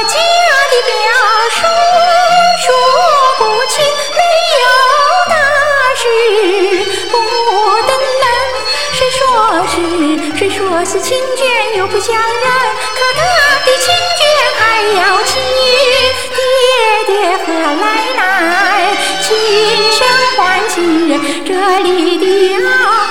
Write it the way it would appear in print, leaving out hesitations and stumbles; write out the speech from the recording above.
家的表叔说不清，没有大事不等人。谁说是亲眷又不相认？可他的亲眷还要亲，爹爹和奶奶亲生还亲人，这里的